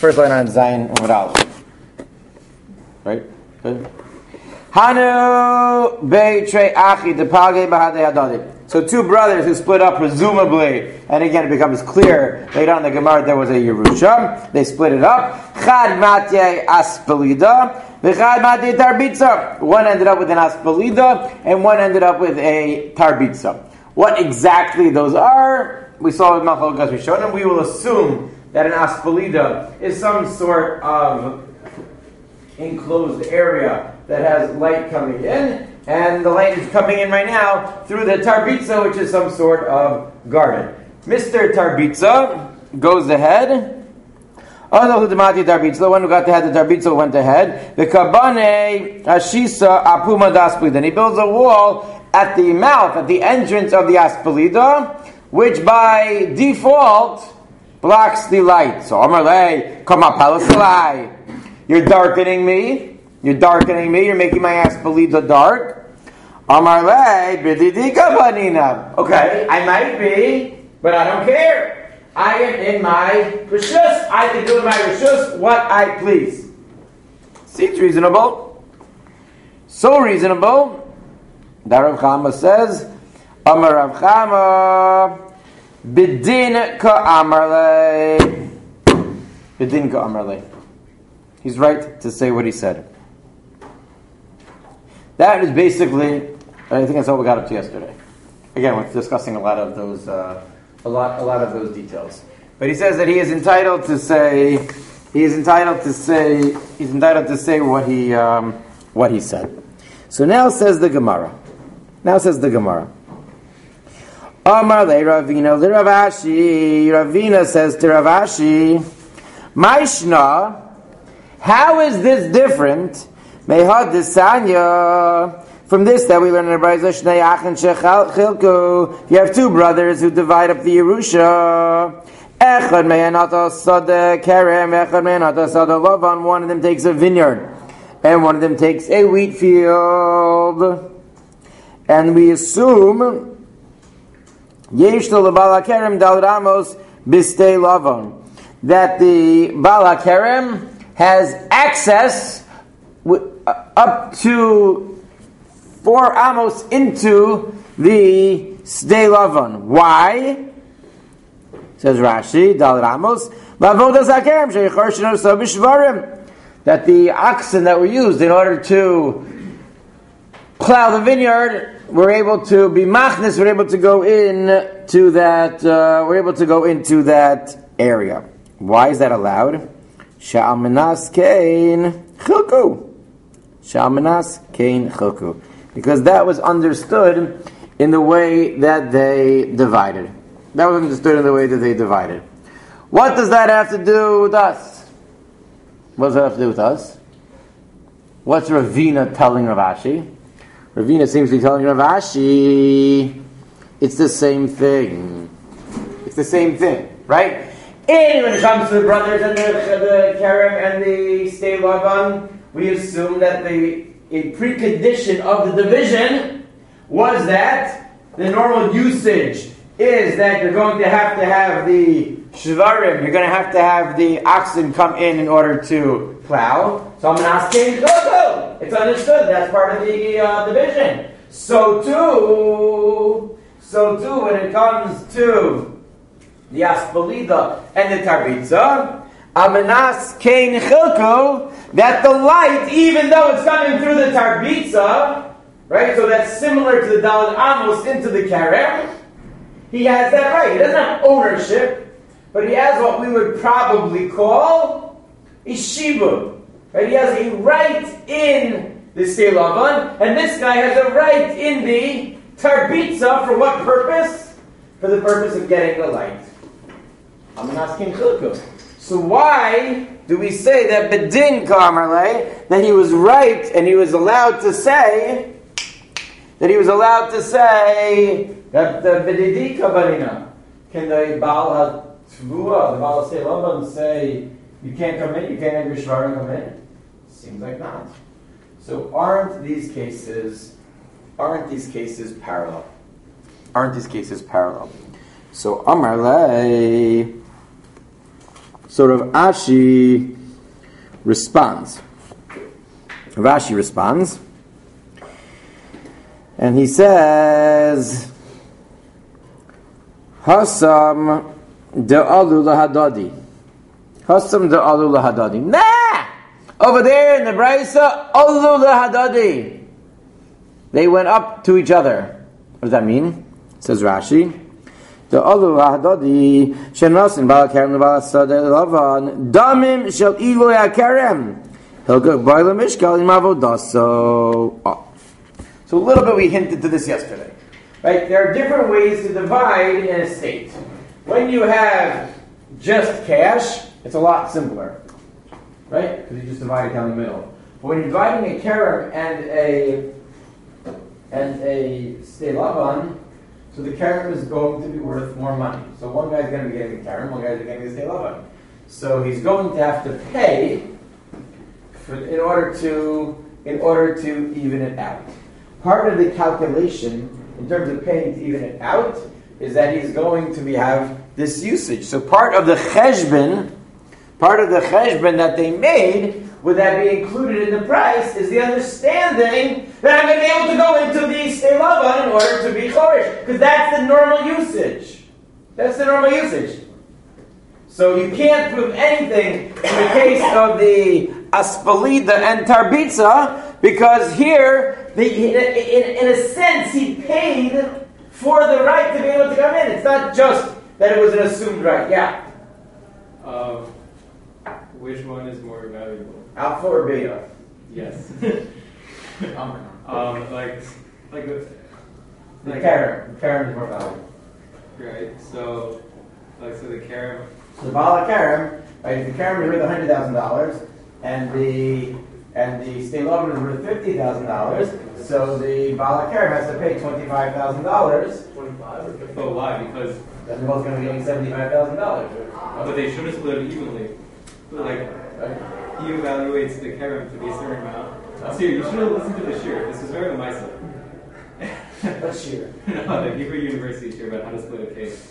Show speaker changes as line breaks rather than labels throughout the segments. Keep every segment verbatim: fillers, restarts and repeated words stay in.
First line on Zayin Umar Aleph. Right? Good. Hanu Beitrei Achi Depage Bahadei Hadadi. So two brothers who split up, presumably, and again it becomes clear later on in the Gemara there was a Yerusha. They split it up. Chad Matye Aspelida, V'chad Matye Tarbitza. One ended up with an Aspelida, and one ended up with a Tarbitza. What exactly those are, we saw with Machlokas Rishonim. We will assume that an Aspelida is some sort of enclosed area that has light coming in, and the light is coming in right now through the Tarbitza, which is some sort of garden. Mister Tarbitza goes ahead. Oh, the one who got to have the Tarbitza went ahead. The Kabane Ashisa Apuma Daspelida. And he builds a wall at the mouth, at the entrance of the Aspelida, which by default blocks the light. So Amarle, come up, Palasalai. You're darkening me. You're darkening me. You're making my Aspelida dark. Amarle, bididika banina. Okay, I might be, but I don't care. I am in my rishus. I can do in my rishus what I please. Seems reasonable. So reasonable that Rav Chama says, Amar Rav Chama, bidin ka amarle. Bidin ka amarle. He's right to say what he said. That is basically, I think that's all we got up to yesterday. Again, we're discussing a lot of those, uh, a lot, a lot of those details. But he says that he is entitled to say, he is entitled to say, he's entitled to say what he, um, what he said. So now says the Gemara. Now says the Gemara. Amar le Ravina le Ravashi. Ravina says to Ravashi, Maishna, how is this different? Mehad Desanya. From this that we learn in the Brayza, Shnei Achin Shechilku. You have two brothers who divide up the Yerusha. Echad me'anata sada kerem, echad me'anata sada lavan. One of them takes a vineyard, and one of them takes a wheat field. And we assume Yesh to lebala kerem dal ramos bistei lavan, that the bala kerem has access up to four amos into the Sdei Lavan. Why? Says Rashi, Dal Ramos, that the oxen that were used in order to plow the vineyard were able to be machnis, were able to go in to that, uh, were able to go into that area. Why is that allowed? Sha'al menas kein chilku. Sha'al menas kein chilku. Because that was understood in the way that they divided. That was understood in the way that they divided. What does that have to do with us? What does that have to do with us? What's Ravina telling Ravashi? Ravina seems to be telling Ravashi, it's the same thing. It's the same thing, right? And when it comes to the brothers and the, the Kerem and the Sdei Lavan, we assume that the a precondition of the division was that the normal usage is that you're going to have to have the shvarim, you're going to have to have the oxen come in in order to plow. So I'm going to ask King Choto. It's understood. That's part of the uh, division. So too, so too, when it comes to the Aspelida and the Tarbitza, Amanas Kain Chilku, that the light, even though it's coming through the Tarbitza, right, so that's similar to the Daled Amos into the Kerem, he has that right. He doesn't have ownership, but he has what we would probably call a shibud. Right? He has a right in the Sdei Lavan, and this guy has a right in the Tarbitza. For what purpose? For the purpose of getting the light. Amanas Kain Chilku. So why do we say that Bedin Kamarle, that he was right and he was allowed to say, that he was allowed to say that the Bedidi Kabarina, can the Baal HaTvua, the Baal HaSdei Lavan say, you can't come in, you can't have your Shvarim come in? Seems like not. So aren't these cases, aren't these cases parallel? Aren't these cases parallel? So Amarle, So Rav Ashi responds. Rav Ashi responds, and he says, Hasam de'alu lahadadi. Hasam de'alu lahadadi. Nah! Over there in the Braisa, alu lahadadi. They went up to each other. What does that mean? Says Rashi. De'alu lahadadi shenasin bala kerem bala sada lavan damim shel ilu yakerem hilgak ba'ila mishkal im avodaso. So a little bit we hinted to this yesterday. Right? There are different ways to divide an estate. When you have just cash, it's a lot simpler. Right? Because you just divide it down the middle. But when you're dividing a kerem and a and a stei lavan, so the kerem is going to be worth more money. So one guy's going to be getting the kerem, one guy's getting the stei lavan. So he's going to have to pay for, in order to in order to even it out. Part of the calculation, in terms of paying to even it out, is that he's going to be have this usage. So part of the cheshbon, part of the cheshbon that they made, would that be included in the price, is the understanding that I'm going to be able to go into the stei lavan in order to be chorish, because that's the normal usage. That's the normal usage. So you can't prove anything in the case of the aspalida and tarbitza, because here, the, in, in, in a sense, he paid for the right to be able to come in. It's not just that it was an assumed right. Yeah.
Um, which one is more valuable?
Alpha or beta?
Yes.
um,
um, like, like the
like Karen. Karen is more valuable.
Right. So, like, so the Karen.
So the Bala Karen, right? If the Karen is worth a hundred thousand dollars, and the and the stei lavan is worth fifty thousand dollars, so the Bala Karen has to pay twenty-five thousand dollars.
Twenty-five or fifty? But why? Because
they're both going to be getting seventy-five thousand dollars.
But they should have split it evenly. Like, he evaluates the Karen to be a certain amount. Oh. See, you should have listened to the shir. This is very myself.
What shir?
No, the Hebrew University shir about how to split a cake.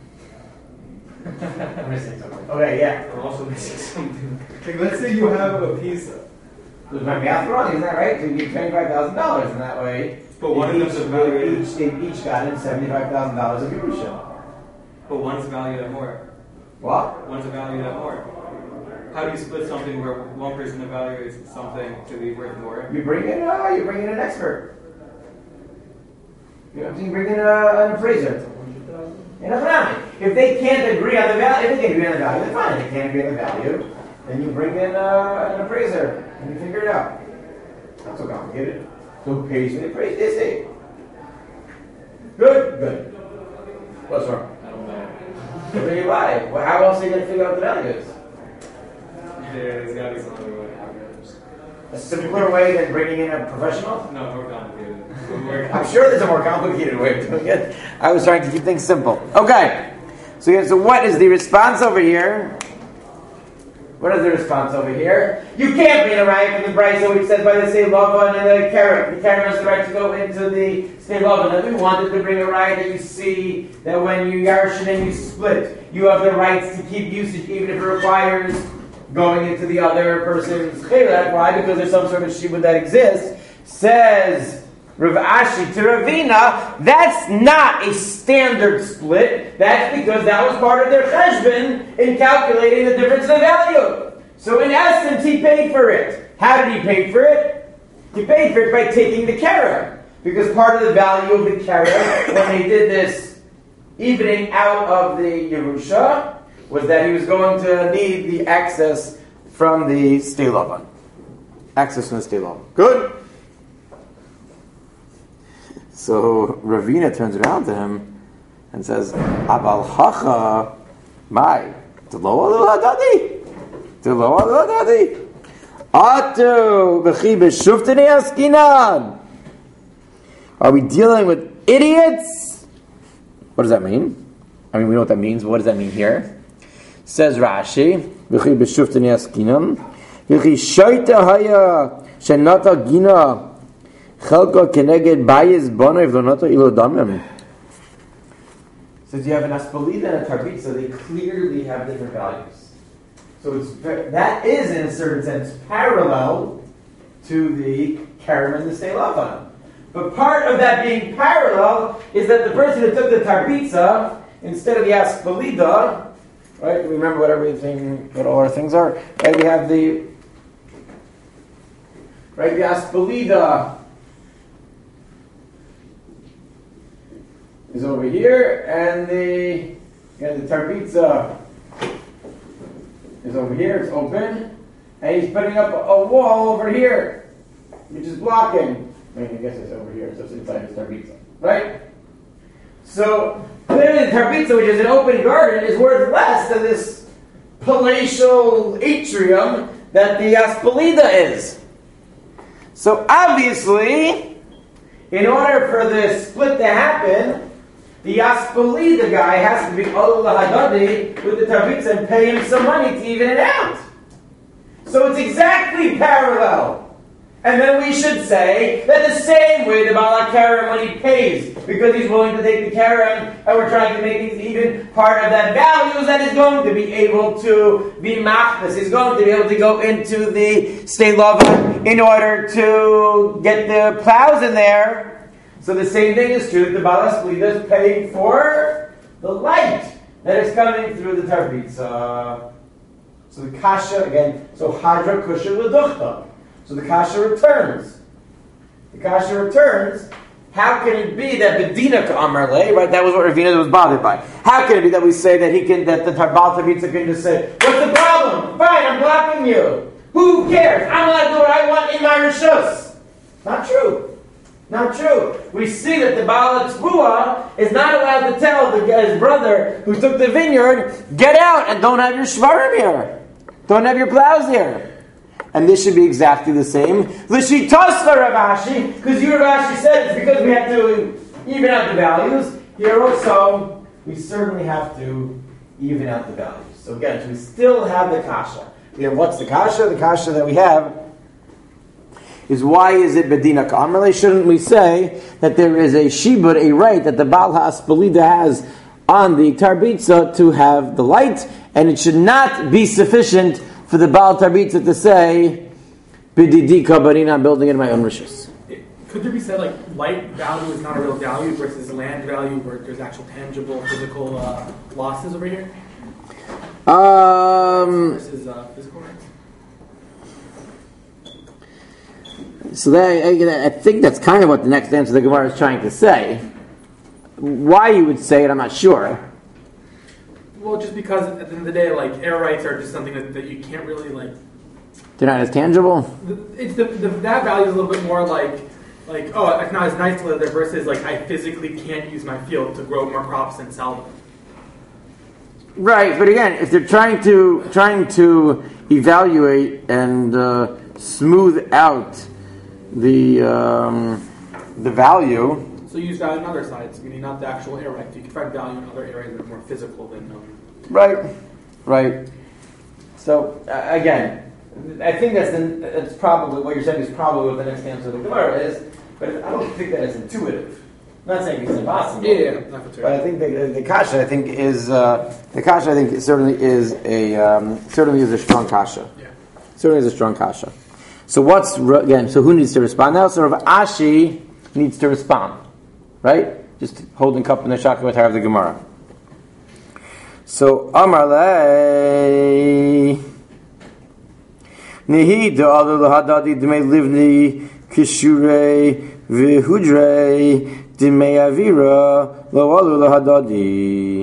I'm missing something. Okay, yeah.
I'm also missing something. Like, let's say you have a piece.
Was my math wrong? Isn't that right? So you get twenty-five thousand dollars in that way.
But one of them's evaluated.
Each, they each got in seventy-five thousand dollars of Yerusha.
But one's valued at more.
What?
One's valued at more. How do you split something where one person evaluates something to be worth more?
You bring in, uh, you bring in an expert. You know, you bring in uh, an appraiser. If they can't agree on the value, if they can agree on the value, then fine. If they can't agree on the value, then you bring in uh, an appraiser and you figure it out. Not so complicated. So who pays for the appraisal? They say. Good, good. What's wrong?
I don't know.
What do you buy? Well, how else are you going to figure out the value is?
Yeah, there's got to be some other way.
A simpler way than bringing in a professional?
No, more complicated.
I'm sure there's a more complicated way of doing it. I was trying to keep things simple. Okay. So, yeah, so what is the response over here? What is the response over here? You can't bring a right from the Braisa, which says by the stei lavan and the Karen. The Karen has the right to go into the stei lavan. And we wanted to bring a right that you see that when you yarshin and you split, you have the rights to keep usage even if it requires going into the other person's chilek. Why? Because there's some sort of shibud that exists. Says Rav Ashi to Ravina, that's not a standard split. That's because that was part of their cheshbon in calculating the difference in the value. So in essence, he paid for it. How did he pay for it? He paid for it by taking the keren. Because part of the value of the keren, when they did this evening out of the Yerusha, was that he was going to need the access from the stei lavan. Access from the stei lavan. Good? So Ravina turns around to him and says, Abal hacha, my, Telo alu hadadi. Telo alu hadadi. Atu v'chi b'shuftani askinan. Are we dealing with idiots? What does that mean? I mean, we know what that means, but what does that mean here? Says Rashi, v'chi b'shuftani askinan. V'chi shaita haya shenata gina. Chelka keneged bayis bonay v'noto ilo damim. Says you have an aspalida and a tarbitza, they clearly have different values. So it's that is, in a certain sense, parallel to the Kerem and the Steilavan. But part of that being parallel is that the person who took the Tarbitza, instead of the Aspalida, right, we remember what everything, what all our things are, right, we have the, right, the Aspalida is over here, and the, and the Tarbitza is over here, it's open, and he's putting up a, a wall over here, which is blocking. I mean, I guess it's over here, so it's inside his Tarbitza, right? So, clearly the Tarbitza, which is an open garden, is worth less than this palatial atrium that the Aspalida is. So, obviously, in order for the split to happen, the Aspalida guy has to be Olu Lahadadi with the Tarbitza and pay him some money to even it out. So it's exactly parallel. And then we should say that the same way the Baal HaKerem, when he pays, because he's willing to take the Kerem, and we're trying to make things even, part of that value is that he's going to be able to be machnas. He's going to be able to go into the state lava in order to get the plows in there. So the same thing is true that the Baal HaSplita is paying for the light that is coming through the Tarbitza. So the Kasha, again, so Hadra Kusha L'Duchta. So the Kasha returns. The Kasha returns. How can it be that Bedina K'Amar Le, right? That was what Ravina was bothered by. How can it be that we say that he can, that the Baal Tarbitza can just say, "What's the problem? Fine, I'm blocking you. Who cares? I'm allowed to do what I want in my rishus." Not true. Not true. We see that the Baal HaTzvua is not allowed to tell the, his brother who took the vineyard, "Get out and don't have your shvarim here. Don't have your plows here." And this should be exactly the same. L'shitoscha Rav Ashi, because you Rav Ashi said it's because we have to even out the values. Here also, we certainly have to even out the values. So again, we still have the kasha. We have what's the kasha? The kasha that we have is why is it bedina k'amrle? Shouldn't we say that there is a shibud, a right that the Baal HaSpalida has on the Tarbitza to have the light, and it should not be sufficient for the Baal Tarbitza to say, "B'didi kabarina, I'm building it in my own rishus."
Could there be said like light value is not a real value versus land value where there's actual tangible physical uh, losses over here?
Um,
versus uh, physical rights?
So that, I, I think that's kind of what the next answer the Gemara is trying to say. Why you would say it, I'm not sure.
Well, just because at the end of the day, like air rights are just something that, that you can't really like.
They're not as tangible.
It's the, the that value is a little bit more like like oh, it's not as nice to live there versus like I physically can't use my field to grow more crops and sell them.
Right, but again, if they're trying to trying to evaluate and uh, smooth out the um, the value.
So you use value on other sides, meaning not the actual air rights. You can find value in other areas that are more physical than. Um,
right, right. So uh, again, I think that's the, that's probably what you're saying is probably what the next answer of the Gemara is, but I don't think that it's intuitive. I'm not saying it's impossible.
Yeah, yeah, yeah.
But I think the, the kasha, I think is uh, the kasha. I think certainly is a um, certainly is a strong kasha.
Yeah.
Certainly is a strong kasha. So what's again? So who needs to respond now? So Rav Ashi needs to respond. Right? Just holding cup in the shaka with her the Gemara. So Amar lei Nihi da'alu lahadadi d'mei livni kishurei v'hudrei d'mei avira lo'alu lahadadi.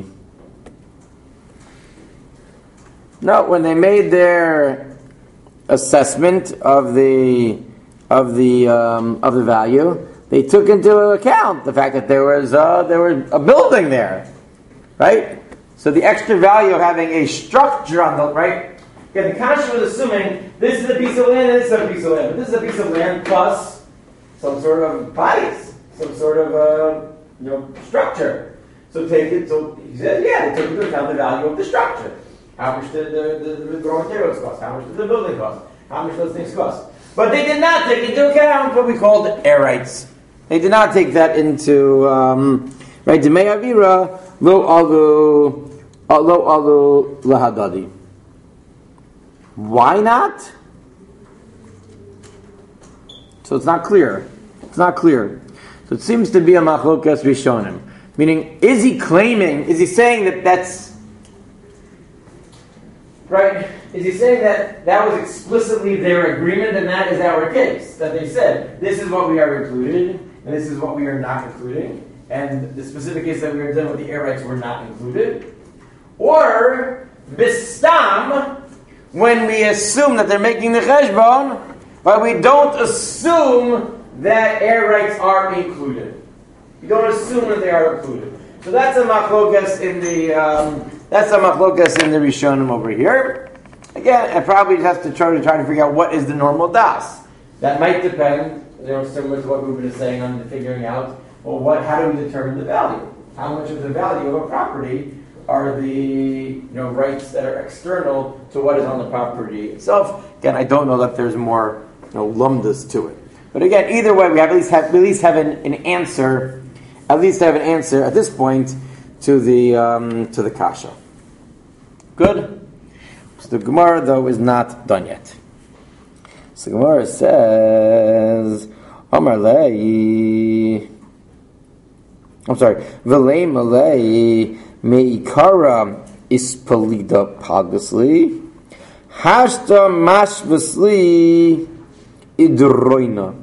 No, when they made their assessment of the of the um, of the value, they took into account the fact that there was uh, there was a building there, right? So the extra value of having a structure on the right. Yeah, the Kasha was assuming this is a piece of land, this is a piece of land, but this is a piece of land plus some sort of bodies, some sort of uh, you know structure. So take it. So he said, yeah, they took into account the value of the structure. How much did the, the, the raw materials cost? How much did the building cost? How much those things cost? But they did not take into account what we called air rights. They did not take that into um, right. Demei avira lo alu lo alu lahadadi. Why not? So it's not clear. It's not clear. So it seems to be a machlokas rishonim. Meaning, is he claiming, is he saying that that's, right, is he saying that that was explicitly their agreement and that is our case? That they said, this is what we are included, and this is what we are not including, and the specific case that we are dealing with the air rights were not included? Or, bistam, when we assume that they're making the cheshbon, but we don't assume that air rights are included. We don't assume that they are included. So that's a machlokas in the um, that's a machlokas in the Rishonim over here. Again, I probably just have to try to try to figure out what is the normal das. That might depend, you know, similar to what we've been saying on the figuring out. Well, what? How do we determine the value? How much of the value of a property are the you know rights that are external to what is on the property itself? Again, I don't know that there's more you know lumdas to it. But again, either way, we have at least have we at least have an, an answer, at least have an answer at this point to the um, to the kasha. Good. So the Gemara though is not done yet. So the Gemara says, Amar lei. I'm sorry, V'lei malei meikara ispalida pagasli hashta mashvasli idroina.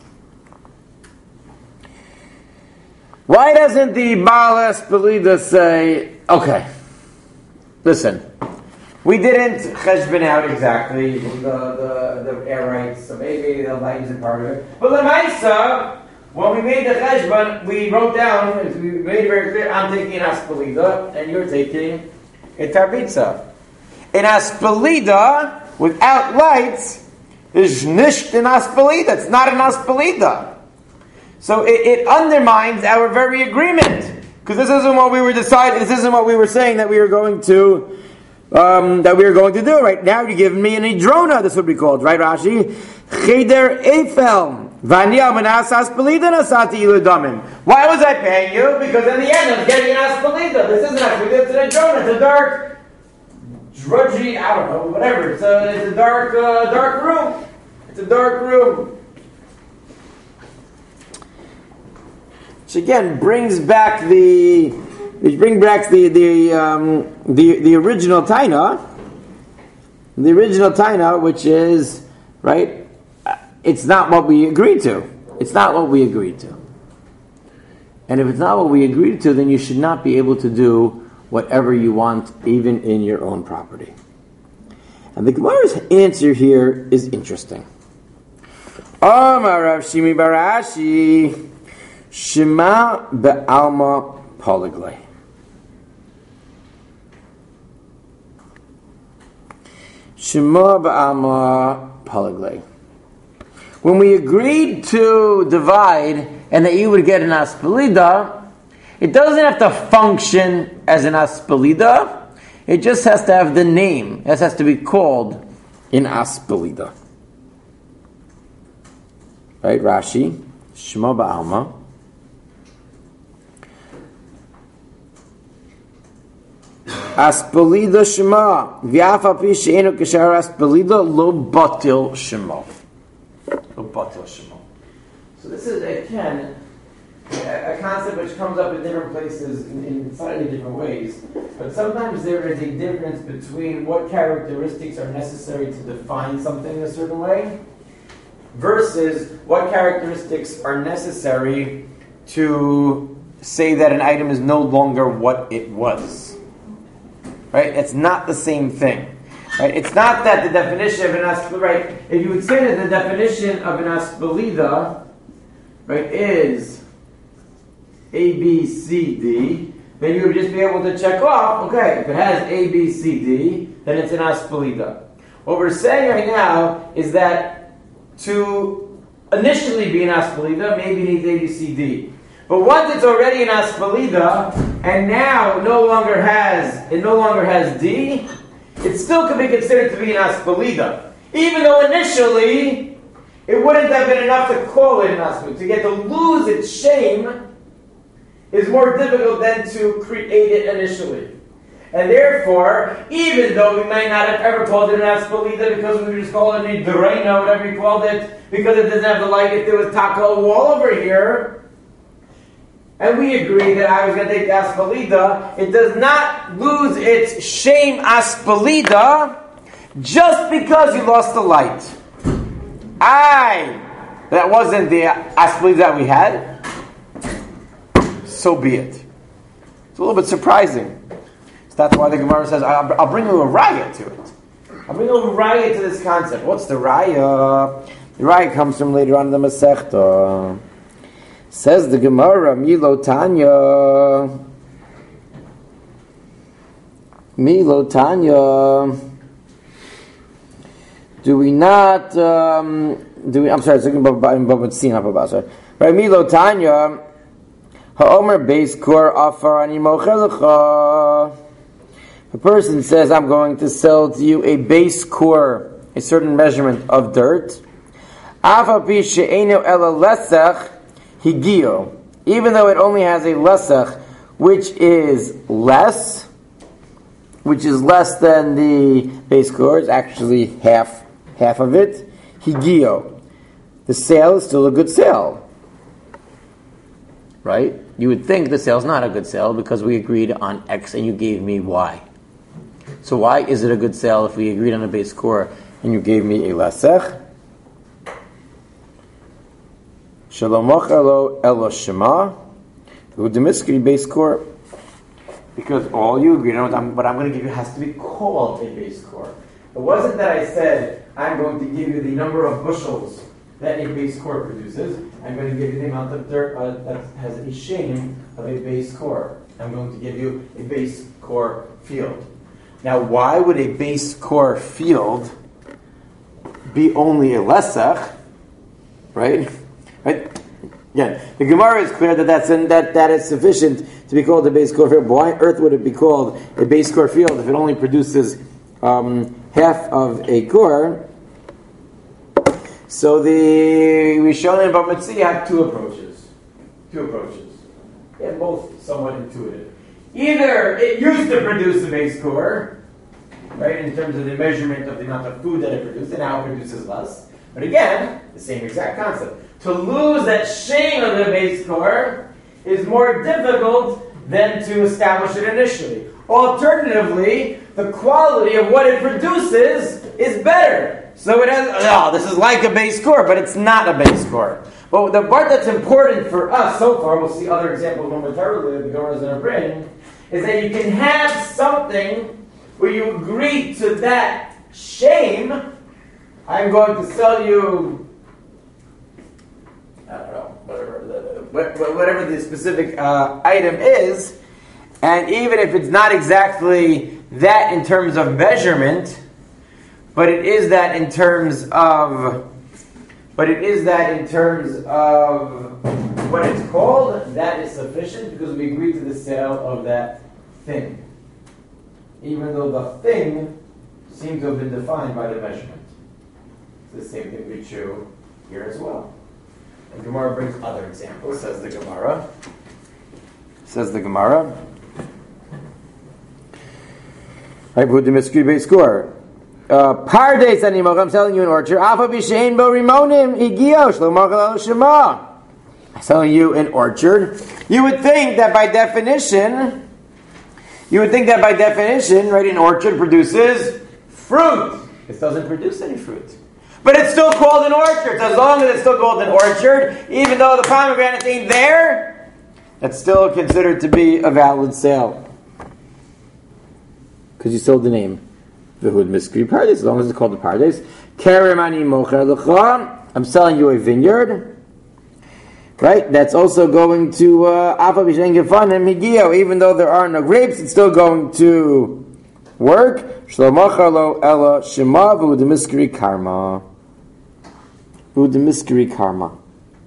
Why doesn't the Baal Espelida say, okay, listen, we didn't cheshbon out exactly the, the, the air rights, so maybe the light isn't part of it. But Lamaisa, when we made the cheshbon, we wrote down, we made it very clear, I'm taking an Espelida, and you're taking a Tarbitza. An Espelida, without lights, is nisht an Espelida. It's not an Espelida. So it, it undermines our very agreement, because this isn't what we were deciding. This isn't what we were saying that we were going to um, that we were going to do. Right now, you're giving me an idrona. This would be called, right, Rashi? Cheder Eiffel v'aniya menas aspelida nasati iludamin. Why was I paying you? Because in the end, I'm getting an aspelida. This isn't aspelida. It's an idrona. It's a dark, drudgy. I don't know, whatever. It's a, it's a dark, uh, dark room. It's a dark room. Which again brings back the, which brings back the the um, the the original taina, the original taina, which is right. It's not what we agreed to. It's not what we agreed to. And if it's not what we agreed to, then you should not be able to do whatever you want, even in your own property. And the Gemara's answer here is interesting. Amar Rav Shimi bar Ashi. Shema be'alma polyglay. Shema be'alma polyglay. When we agreed to divide and that you would get an aspelida, it doesn't have to function as an aspelida. It just has to have the name. It has to be called an aspelida. Right, Rashi. Shema be'alma. Aspelida Shema. V'afa pi she'enu k'shar aspelida lo batil Shema. Lo batil Shema. So this is, again, a concept which comes up in different places in, in slightly different ways. But sometimes there is a difference between what characteristics are necessary to define something in a certain way versus what characteristics are necessary to say that an item is no longer what it was. Right? It's not the same thing. Right? It's not that the definition of an aspelida, right? If you would say that the definition of an aspelida, right, is A, B, C, D, then you would just be able to check off, okay, if it has A, B, C, D, then it's an aspelida. What we're saying right now is that to initially be an aspelida, maybe it needs A, B, C, D. But once it's already an aspelida, and now it no longer has it no longer has D, it still could be considered to be an aspelida, even though initially it wouldn't have been enough to call it an aspelida. To get to lose its shame is more difficult than to create it initially. And therefore, even though we might not have ever called it an Aspalida because we just called it a Dorena, whatever you called it, because it doesn't have the light, if there was Taka wall over here, and we agree that I was going to take the Aspalida, it does not lose its shame Aspalida just because you lost the light. I, that wasn't the Aspalida that we had, so be it. It's a little bit surprising. So that's why the Gemara says, I'll, I'll bring you a raya to it. I'll bring you a raya to this concept. What's the raya? The raya comes from later on in the Masechta. Says the Gemara, Milo Tanya. Milo Tanya. Do we not, um, do we, I'm sorry, it's looking about Baba Tzina, Baba, sorry. Right, Milo Tanya. Ha'omer beis kor afar ani mochelecha. A person says, I'm going to sell to you a base core, a certain measurement of dirt. Afapi she'enu ela lesach higio. Even though it only has a lesach, which is less, which is less than the base core, it's actually half, half of it. Higio. The sale is still a good sale. Right? You would think the sale is not a good sale because we agreed on X and you gave me Y. So why is it a good sale if we agreed on a base core and you gave me a lesech? Shalomach elo elo shema udemiskri base core. Because all you agreed on, what I'm going to give you has to be called a base core. It wasn't that I said I'm going to give you the number of bushels that a base core produces. I'm going to give you the amount of dirt uh, that has a shame of a base core. I'm going to give you a base core field. Now, why would a base core field be only a lesach? Right? Right? Again, the Gemara is clear that that's in, that that is sufficient to be called a base core field. Why on earth would it be called a base core field if it only produces um, half of a core? So the Rishonim and Bava Metzia have two approaches. Two approaches. They're both somewhat intuitive. Either it used to produce a base core, right, in terms of the measurement of the amount of food that it produced, and now it produces less. But again, the same exact concept. To lose that shame of the base core is more difficult than to establish it initially. Alternatively, the quality of what it produces is better. So it has, oh, this is like a base core, but it's not a base core. But the part that's important for us so far, we'll see other examples momentarily that the Gemara is going to bring, is that you can have something where you agree to that shame. I'm going to sell you, I don't know, whatever the, whatever the specific uh, item is, and even if it's not exactly that in terms of measurement, but it is that in terms of, but it is that in terms of what it's called, that is sufficient because we agree to the sale of that thing. Even though the thing seems to have been defined by the measurement. The same thing would be true here as well. And Gemara brings other examples, says the Gemara. Says the Gemara. I put the miskri score. Pardes anymore. I'm selling you an orchard. Afa b'shein bo rimonim igio shlomach al shema. I'm selling you an orchard. You would think that by definition, you would think that by definition, right? An orchard produces fruit. This doesn't produce any fruit, but it's still called an orchard. So as long as it's still called an orchard, even though the pomegranate ain't there, that's still considered to be a valid sale because you sold the name. V'hud miskri pardes, as long as it's called the pardes. Kerem ani mocher lecha. I'm selling you a vineyard. Right? That's also going to Afa b'shein gefanim higio. Even though there are no grapes, it's still going to work. Shlomacha lo ela shema v'hud miskri karma. V'hud miskri karma.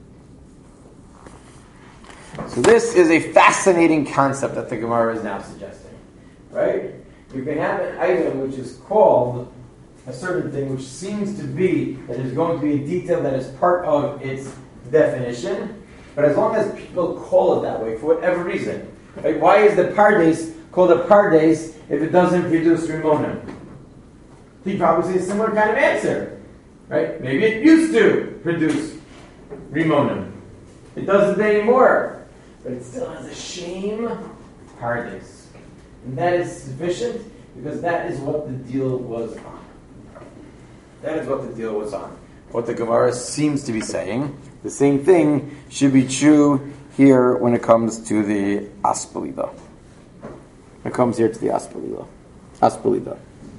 So this is a fascinating concept that the Gemara is now suggesting. Right? You can have an item which is called a certain thing, which seems to be that is going to be a detail that is part of its definition, but as long as people call it that way for whatever reason, right? Why is the pardes called a pardes if it doesn't produce rimonim? He'd probably say a similar kind of answer, right? Maybe it used to produce rimonim. It doesn't anymore, but it still has a shame hardness. And that is sufficient because that is what the deal was on. That is what the deal was on. What the Gemara seems to be saying, the same thing should be true here when it comes to the Aspalida. When it comes here to the Aspalida. Aspalida.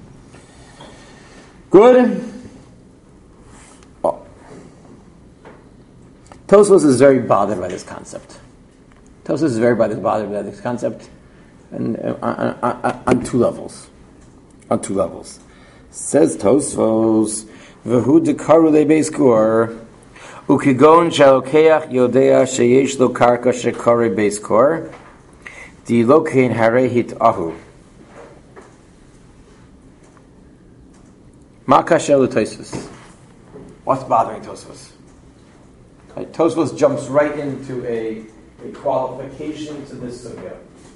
Good. Oh. Tosfos is very bothered by this concept. Tosfos is very bothered by this concept, and uh, on, on, on two levels. On two levels. Says Tosfos, "V'hu dekaru lebeis kor, ukigon shalokeach yodea sheyesh lo karka shekare beis kor, di lokein harehit ahu." Makashelu Tosfos. What's bothering Tosfos? Right, Tosfos jumps right into a, a qualification to this sugya.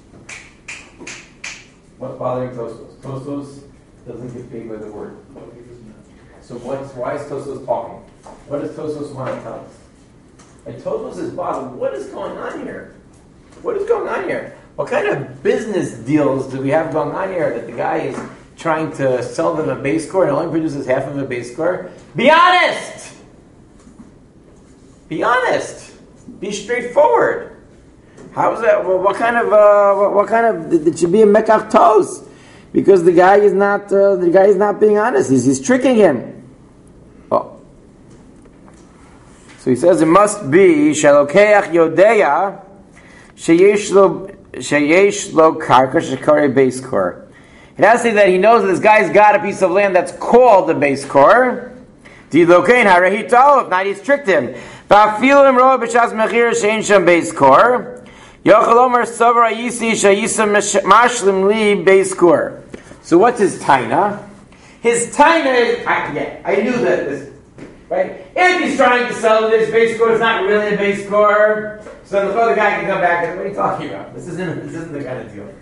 What's bothering Tosfos? Tosfos doesn't get paid by the word. So what's, why is Tosfos talking? What does Tosfos want to tell us? And Tosfos is bothered. What is going on here? What is going on here? What kind of business deals do we have going on here that the guy is trying to sell them a base core and only produces half of a base core? Be honest! Be honest! Be straightforward. How is that? Well, what kind of, uh, what, what kind of, it should be a mekach tos. Because the guy is not, uh, the guy is not being honest. He's, he's tricking him. Oh. So he says it must be, shalokeach yodeya, sheyesh lo, sheyesh lo karka shekare base core. It has to say that he knows that this guy's got a piece of land that's called the base core. If not, he's tricked him. So what's his taina? His taina is, I, yeah, I knew that this, right? If he's trying to sell this base core, it's not really a base core. So the other guy can come back and, what are you talking about? This isn't, this isn't the kind of deal.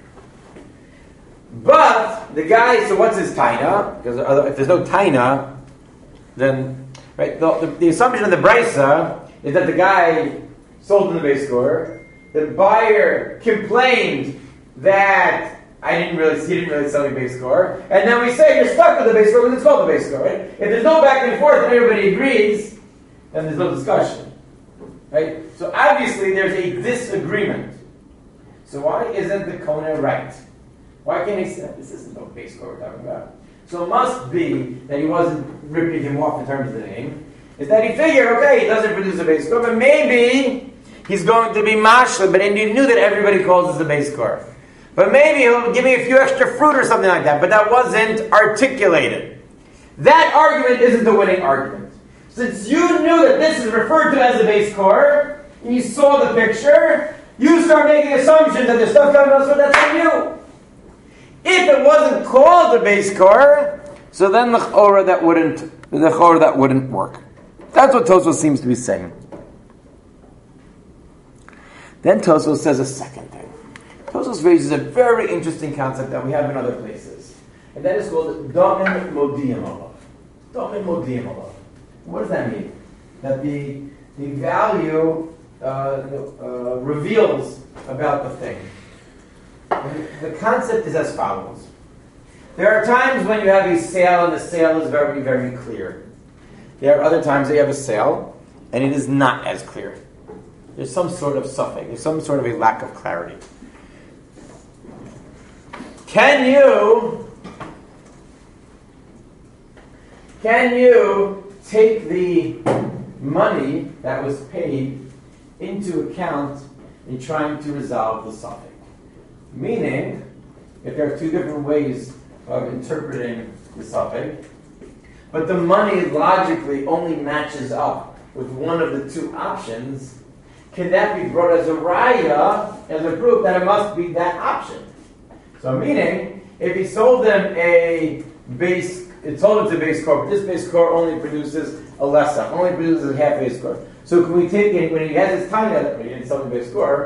But the guy, so what's his taina? Because if there's no taina, then right. The, the, the assumption of the brisa is that the guy sold in the base core. The buyer complained that I didn't really, he didn't really sell me base core, and then we say you're stuck with the base core because it's called the base core. Right? If there's no back and forth and everybody agrees, then there's no discussion. Right? So obviously there's a disagreement. So why isn't the Kona right? Why can't he say this isn't no base core we're talking about? So it must be that he wasn't ripping him off in terms of the name. Is that he figured, okay, he doesn't produce a base core, but maybe he's going to be mashla, but and you knew that everybody calls this a base core. But maybe he'll give me a few extra fruit or something like that, but that wasn't articulated. That argument isn't the winning argument. Since you knew that this is referred to as a base core, and you saw the picture, you start making assumptions that there's stuff coming elsewhere that's on you. If it wasn't called a base core, so then the chora that wouldn't the chora that wouldn't work. That's what Tosfos seems to be saying. Then Tosfos says a second thing. Tosfos raises a very interesting concept that we have in other places, and that is called damin modiyim alav. Damin modiyim alav. What does that mean? That the the value uh, uh, reveals about the thing. The concept is as follows. There are times when you have a sale and the sale is very, very clear. There are other times that you have a sale and it is not as clear. There's some sort of suffix. There's some sort of a lack of clarity. Can you can you take the money that was paid into account in trying to resolve the suffix? Meaning, if there are two different ways of interpreting the suffix, but the money logically only matches up with one of the two options, can that be brought as a raya, as a proof that it must be that option? So meaning, if he sold them a base, it sold it to base core, but this base core only produces a lessa, only produces a half base core. So can we take it, when he has his time, when he didn't sell the base core,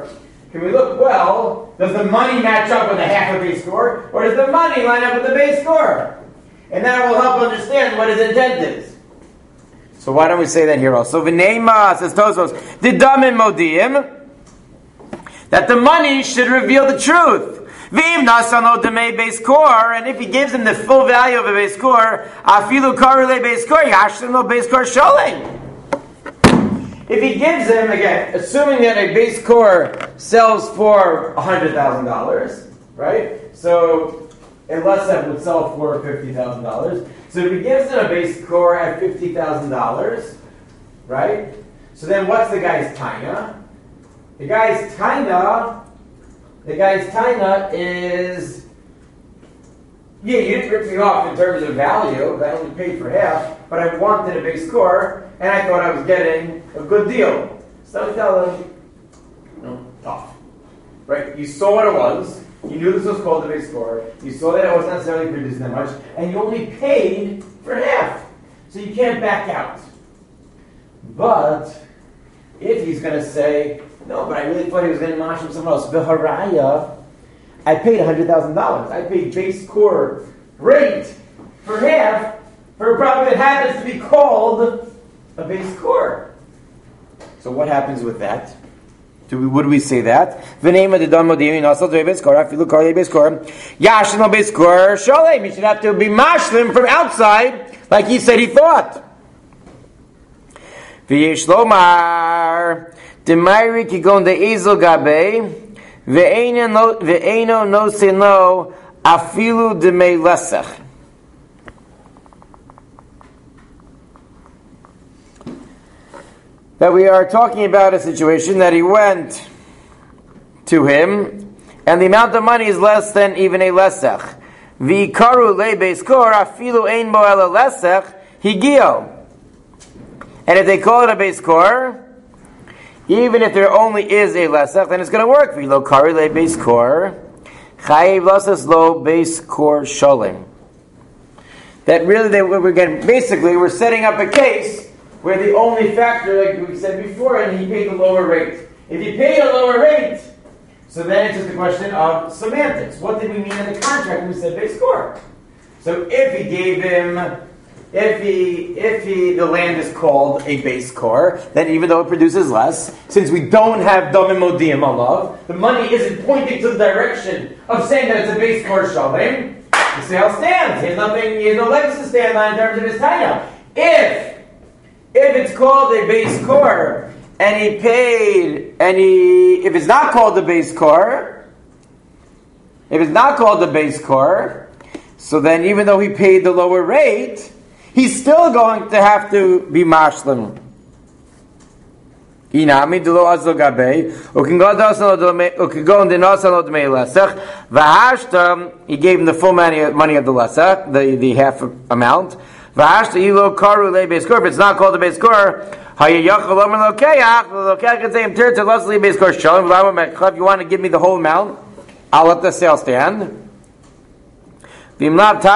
can we look, well, does the money match up with a half a base score, or does the money line up with the base score? And that will help understand what his intent is. So why don't we say that here also? V'neima, says Tosfos, Didamin Modiim, that the money should reveal the truth. V'im nasano demei base core, and if he gives him the full value of a base core, afilu karule base core, yashlim lo base core sholem. If he gives him, again, assuming that a base core sells for one hundred thousand dollars, right? So a lesef would sell for fifty thousand dollars. So if he gives him a base core at fifty thousand dollars, right? So then what's the guy's taina? The guy's taina, the guy's taina is, yeah, you didn't rip me off in terms of value, I only paid for half, but I wanted a base core, and I thought I was getting a good deal. So I tell him, no, tough. Right? You saw what it was, you knew this was called the base core, you saw that it wasn't necessarily producing that much, and you only paid for half. So you can't back out. But if he's going to say, no, but I really thought he was going to mash him someone else. V'haraya, I paid one hundred thousand dollars. I paid base core rate for half for a product that happens to be called a base core. So what happens with that? Do we, would we say that? V'neima didam modiyim also to a base core. Afilu kari base core. Yashlim a base core. Shalem. You should have to be mashlim from outside, like he said he thought. V'yesh lomar. Demairi kigon de ezel gabe ve'eno no ve'eno no seno afilu demei lesech. That we are talking about a situation that he went to him, and the amount of money is less than even a lesech. V'ikaru le beis kor afilu ein bo ela lesech higio. And if they call it a beis kor, even if there only is a lesach, then it's going to work. V'lo kari le beis kor, chayiv lasas lo beis kor sholim. That really, they, we're getting, basically, we're setting up a case where the only factor, like we said before, and he paid the lower rate. If he paid a lower rate, so then it's just a question of semantics. What did we mean in the contract when we said beis kor? So if he gave him, if he, if he, the land is called a base core, then even though it produces less, since we don't have damim modiyim alav, the money isn't pointing to the direction of saying that it's a base core shalem. The sale stands. He has nothing. He has no legs to stand on in terms of his taina. If if it's called a base core and he paid, and he, if it's not called the base core, if it's not called the base core, so then even though he paid the lower rate, he's still going to have to be mashlim. Inami delo azlo gabe, v'hashtam, he gave him the full money, money of the lesach, the, the half amount. V'hashtam ilo karu le beis kor, if it's not called the beis kor, hayayachal omer lokeach, lokeach can say him tir to lesli beis kor shalom, if you want to give me the whole amount, I'll let the sale stand. Again,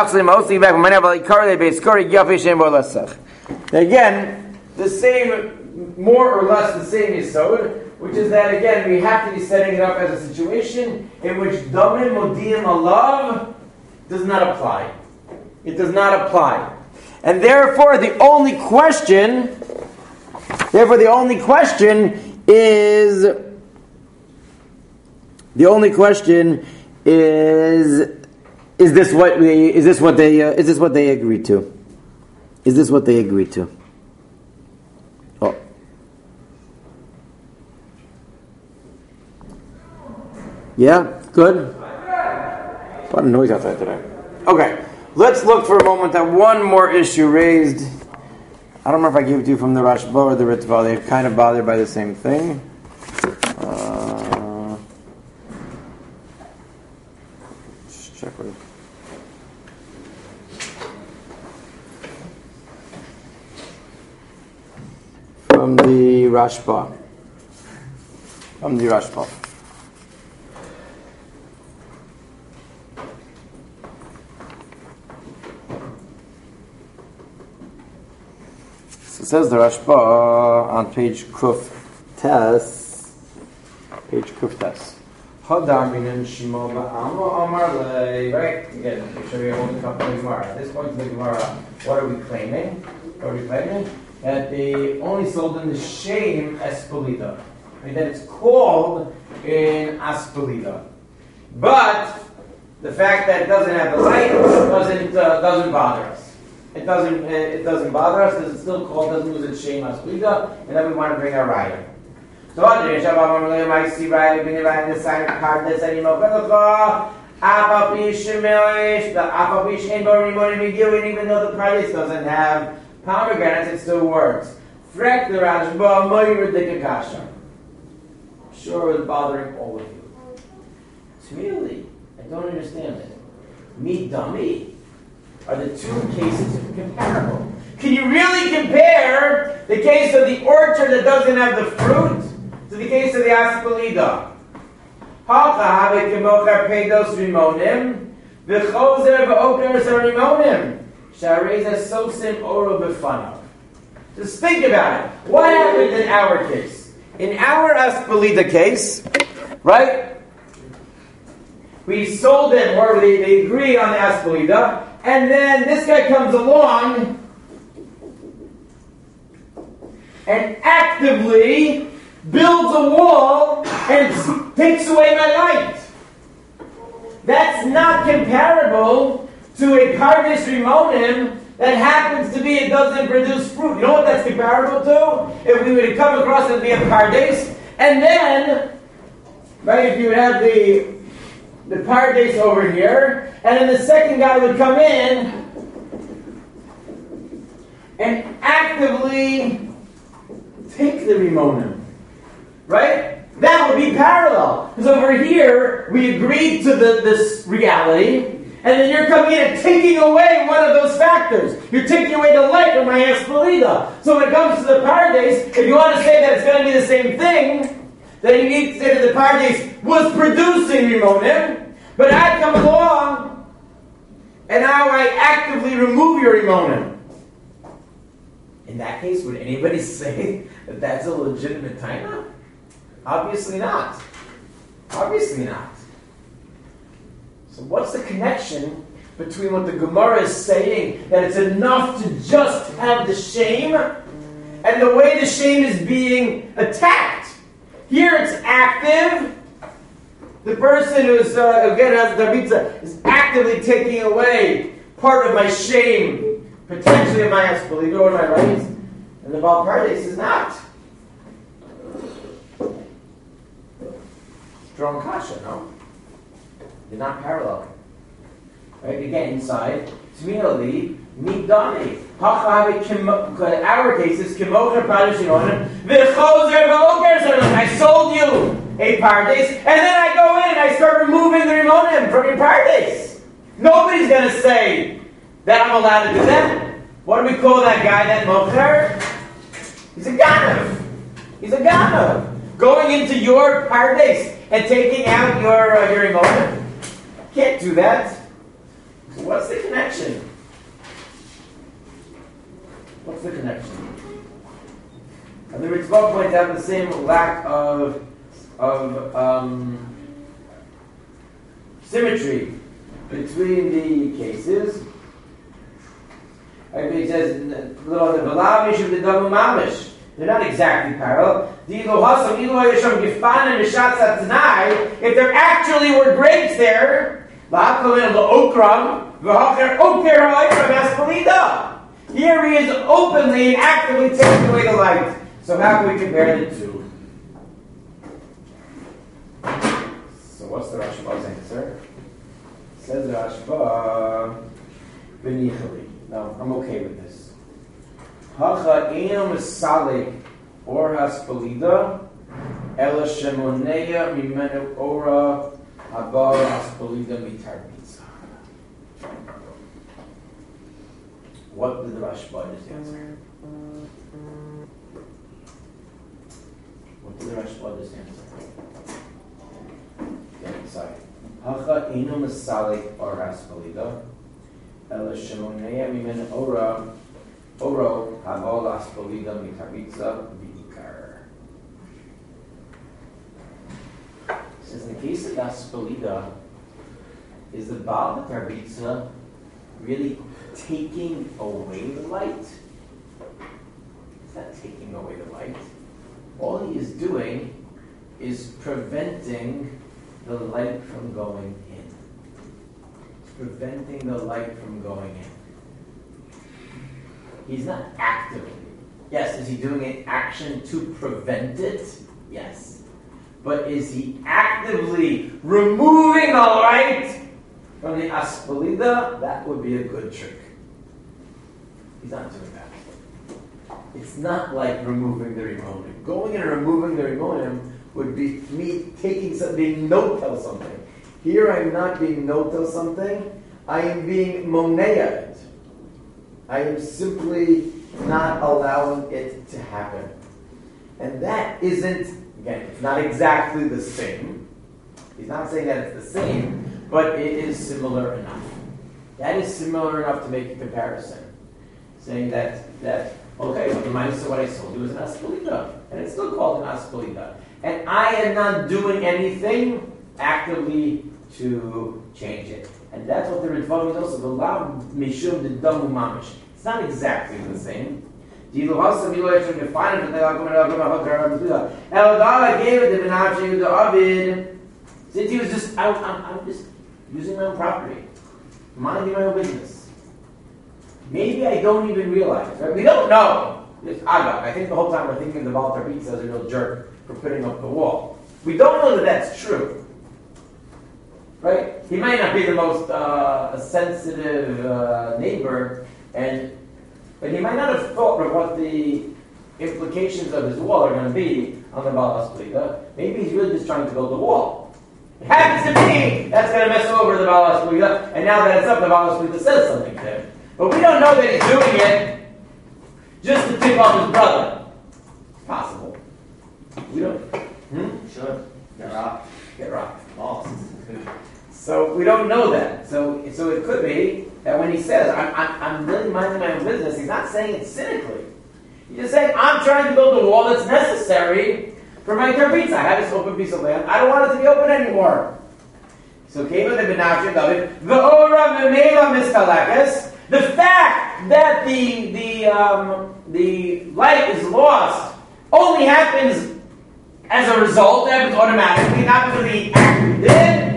the same, more or less the same yesod, which is that again we have to be setting it up as a situation in which damim modiyim alav does not apply. It does not apply, and therefore the only question, therefore the only question is the only question is. Is this what they? Is this what they? Uh, is this what they agreed to? Is this what they agreed to? Oh, yeah, good. A lot of noise outside today. Okay, let's look for a moment at one more issue raised. I don't remember if I gave it to you from the Rashba or the Ritva. They're kind of bothered by the same thing. Uh, just check what it. From the Rashba. From the Rashba. So it says the Rashba on page Kuf Tes. Page Kuftas. Hadar minin shmo ba'alma amar le. Right? Again, make sure you're holding a couple of Gemara. At this point in the Gemara, what are we claiming? What are we claiming? That they only sold in the shame Espelida. I mean, that it's called in Aspelida. But the fact that it doesn't have the light doesn't uh, doesn't bother us. It doesn't it doesn't bother us because it's still called, doesn't lose its shame Aspelida, and then we want to bring our rider. So Andre Shabbat might see rider being right the sign of card this anymore. Apapishimish, the Apapish ain't going to be given, even though the price doesn't have pomegranates, it still works. Frek the Rashba, Moira de Kakasha. Sure, it's bothering all of you. It's really, I don't understand it. Me dummy? Are the two cases comparable? Can you really compare the case of the orchard that doesn't have the fruit to the case of the Aspelida? Halcha habe kemocher pedos rimonim, v'chozer v'oker rimonim, shareza sosim oro b'fanav. Just think about it. What happened in our case? In our Aspelida case, right? We sold them, or they, they agree on the Aspelida, and then this guy comes along and actively builds a wall and takes away my light. That's not comparable to a Pardes Rimonim that happens to be, it doesn't produce fruit. You know what that's comparable to? If we were to come across it and be a Pardes, and then, right, if you would have the, the Pardes over here, and then the second guy would come in and actively take the Rimonim. Right? That would be parallel. Because over here, we agreed to the, this reality, and then you're coming in and taking away one of those factors. You're taking away the light from my Aspelida. So when it comes to the Pardes, if you want to say that it's going to be the same thing, then you need to say that the Pardes was producing Rimonim, but I come along, and now I actively remove your Rimonim. In that case, would anybody say that that's a legitimate taina? Obviously not. Obviously not. So what's the connection between what the Gemara is saying, that it's enough to just have the shame, and the way the shame is being attacked? Here it's active. The person who's, uh, again, has Davidza, is actively taking away part of my shame, potentially of my Aspelida or my rights, and the Baal Pardes is not. Strong kasha, no? They're not parallel. Right? Again, inside, Tmili, Midani. Our case is Kimocher Parashinonim, V'chozer V'oker. I sold you a Pardes, and then I go in and I start removing the Rimonim from your Pardes. Nobody's going to say that I'm allowed to do that. What do we call that guy, that Mocher? He's a Ganav. He's a Ganav. Going into your Pardes and taking out your uh, your emotion. Can't do that. So what's the connection? What's the connection? And the Ritzvah points out the same lack of of um, symmetry between the cases. He says, they're not exactly parallel. If there actually were grapes there, here he is openly and actively taking away the light. So how can we compare the two? So what's the Rashba's answer? Says the Rashba, B'nichali. No, I'm okay with this. Hacha enam salik or Aspelida, ela shemoneya mimenu ora habar Aspelida mitarbitza. What did the Rashba just answer? What did the Rashba just answer? Get inside. Hacha enam salik or Aspelida. Ela shemoneya mimenu ora oro habol Aspelida mitarbitza b'ikar. case of Aspolida, is the Baal Tarbitza really taking away the light? It's not taking away the light. All he is doing is preventing the light from going in. It's preventing the light from going in. He's not actively. Yes, is he doing an action to prevent it? Yes. But is he actively removing the light from the Aspolida? That would be a good trick. He's not doing that. It's not like removing the Rimonim. Going and removing the Rimonim would be me taking something, being notel something. Here I'm not being notel something, I am being moneyed. I am simply not allowing it to happen. And that isn't, again, it's not exactly the same. He's not saying that it's the same, but it is similar enough. That is similar enough to make a comparison. Saying that, that okay, well, the minus of what I sold you is an Aspolida, and it's still called an Aspolida. And I am not doing anything actively to change it. And that's what the Ritva is also, the Lav Mishum the Damu Mamish. It's not exactly the same. Since he was just, I, I'm, I'm just using my own property, minding my own business. Maybe I don't even realize, right? We don't know. It's Aga. I think the whole time we're thinking the Baal Tarbitza as a real jerk for putting up the wall. We don't know that that's true. Right? He might not be the most uh, sensitive uh, neighbor, and but he might not have thought of what the implications of his wall are going to be on the Baal Aspolida. Maybe he's really just trying to build a wall. It happens to be that's going to mess over the Baal Aspolida, and now that it's up, the Baal Aspolida says something to him. But we don't know that he's doing it just to tip off his brother. It's possible. We don't. Hmm?
Sure. Get rocked.
Get rocked.
Lost.
So we don't know that. So, so it could be that when he says, I'm, I'm, I'm really minding my own business, he's not saying it cynically. He's just saying, I'm trying to build a wall that's necessary for my Tarbitza. I have this open piece of land. I don't want it to be open anymore. So Keva the Benachim David, the Ora Memela Miskalakis. The fact that the the um, the light is lost only happens as a result. It happens automatically, not because he acted did.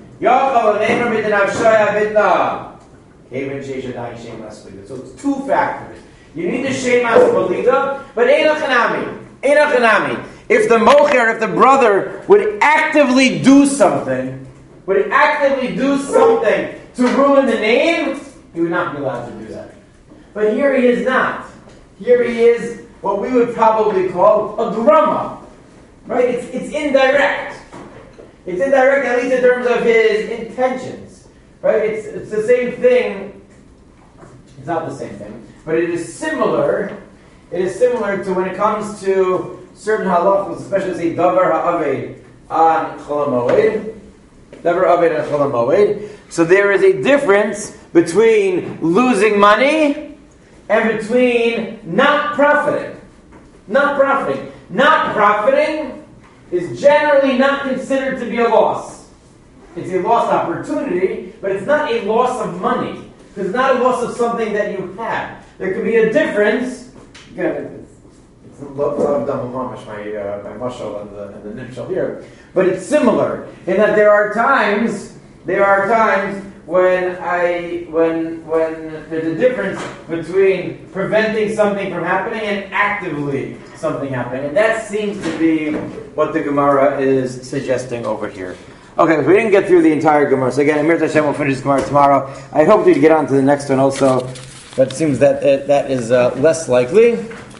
So it's two factors. You need the Shema Aspolida, but Einachanami. Einachanami. If the mocher, if the brother would actively do something, would actively do something to ruin the name, he would not be allowed to do that. But here he is not. Here he is what we would probably call a grumma. Right? It's, it's indirect. It's indirect, at least in terms of his intentions. Right? It's, it's the same thing. It's not the same thing. But it is similar. It is similar to when it comes to certain halachos, especially say davar ha'aved on Chol HaMoed. Davar ha'aved on Chol HaMoed. So there is a difference between losing money and between not profiting. Not profiting. Not profiting is generally not considered to be a loss. It's a lost opportunity, but it's not a loss of money. Because it's not a loss of something that you have. There could be a difference. Again, it's a lot of double mamash, my uh, my mashal and the and the nimshal here, but it's similar in that there are times there are times when I when when there's a difference between preventing something from happening and actively something happening, and that seems to be what the Gemara is suggesting over here. Okay, we didn't get through the entire Gemara. So again, Amir Hashem will finish the Gemara tomorrow. I hope to get on to the next one also, but it seems that uh, that is uh, less likely.